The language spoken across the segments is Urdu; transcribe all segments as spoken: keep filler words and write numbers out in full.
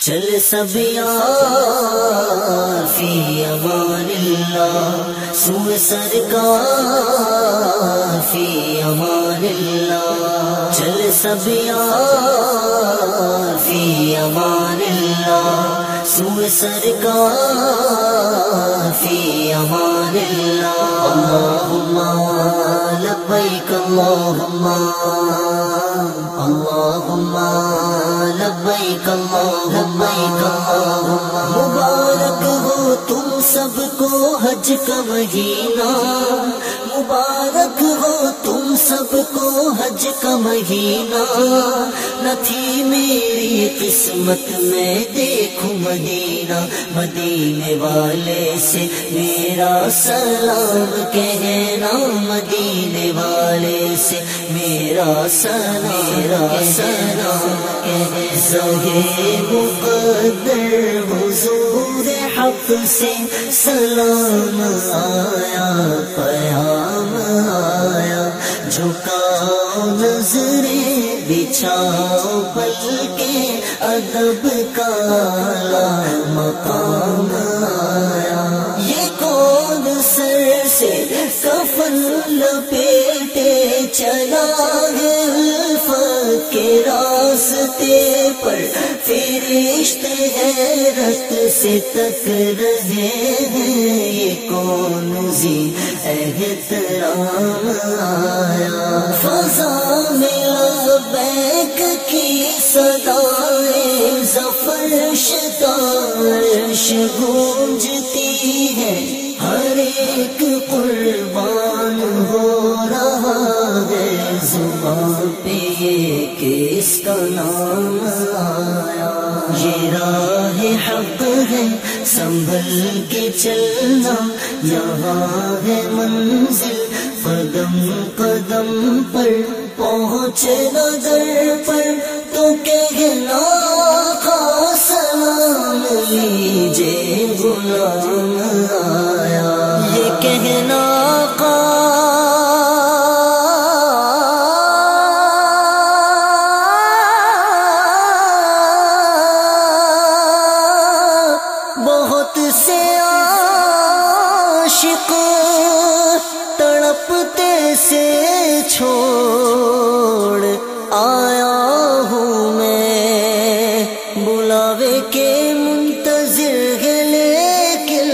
چل سب یار فی امان اللہ، سوئے سرکار فی امان اللہ، چل سب یار فی امان اللہ، سوئے سرکار فی امان اللہ۔ اللہم لبیک اللہم اللہم لبیک اللہم مبارک ہو تم سب کو حج کا مہینہ، مبارک ہو تم سب کو حج کا مہینہ، نہ تھی میری قسمت میں دیکھوں مدینہ، مدینے والے سے میرا سلام کہنا، مدینے والے سے میرا سلام میرا سلام کہنا۔ مقدر حضور حق سے سلام آیا، پیام آیا، جھکاؤ نظریں بچھاؤ پل کے ادب کا اعلیٰ مقام آیا۔ یہ کون سر سے کفن لپیٹے چلا ہے الفت کے راستے پر، فرشتے حیرت سے تک رہے ہیں، یہ کون ذی احترام آیا۔ فضا میں لبیک کی صدائیں ظفر شتارش گونجتی ہے، ہر ایک قربان ہو رہا ہے، زبان پہ یہ کس کا نام آیا۔ یہ راہ حق ہے سنبھل کے چلنا، یہاں ہے منزل قدم قدم پر، پہنچے نہ در پر تو کہنا آقا سلام لیجے غلام آیا، یہ کہنا آقا بہت سے عاشق تڑپتے سے چھوڑ آیا ہوں میں، بلاوے کے منتظر ہے لیکن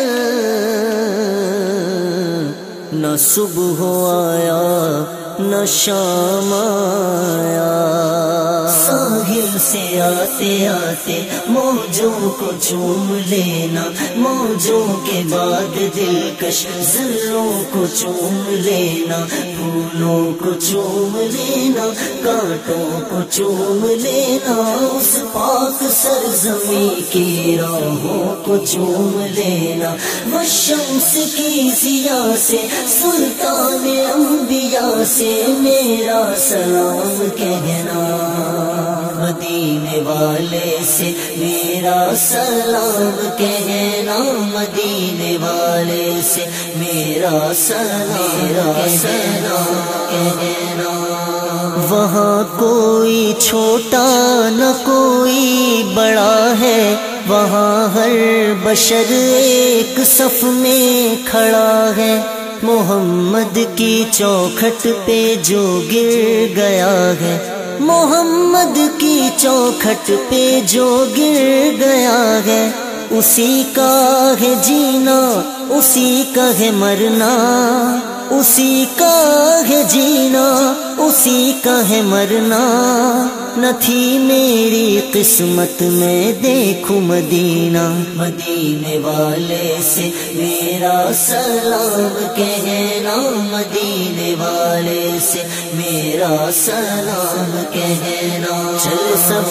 نہ صبح آیا نہ شام آیا۔ ساحل سے آتے آتے موجوں کو چوم لینا، موجوں کے بعد دلکش ذروں کو چوم لینا، پھولوں کو چوم لینا، کانٹوں کو چوم لینا، اس پاک سرزمین کی راہوں کو چوم لینا، والشمس کی ضیا سے سلطان انبیاء سے میرا سلام کہنا، مدینے والے سے میرا سلام کہنا، مدینے والے سے میرا سلام کہنا۔ وہاں کوئی چھوٹا نہ کوئی بڑا ہے، وہاں ہر بشر ایک صف میں کھڑا ہے، محمد کی چوکھٹ پہ جو گر گیا ہے، محمد کی چوکھٹ پہ جو گر گیا ہے، اسی کا ہے جینا اسی کا ہے مرنا، اسی کا ہے جینا اسی کا ہے مرنا، نہ تھی میری قسمت میں دیکھوں مدینہ، مدینے والے سے میرا سلام کہنا، مدینے والے سے میرا سلام کہنا۔ چل سب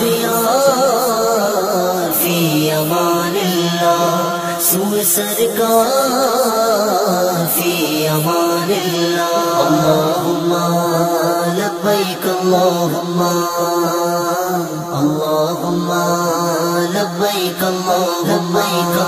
یار فی امان اللہ، سوئے سرکار فی امان اللہ۔ اللہم لبیک اللہم اللہم لبیک اللہم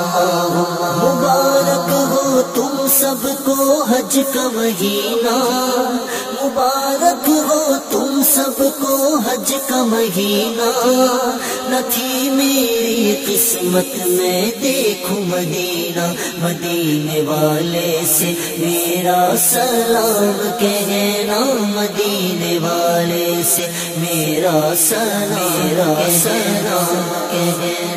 مبارک ہو تم سب کو حج کا مہینہ، مبارک ہو تم سب کو حج کا مہینہ، نہ تھی میری قسمت میں دیکھوں مدینہ، مدینے والے سے میرا سلام کہنا، مدینے والے سے میرا سلام میرا سلام کہنا۔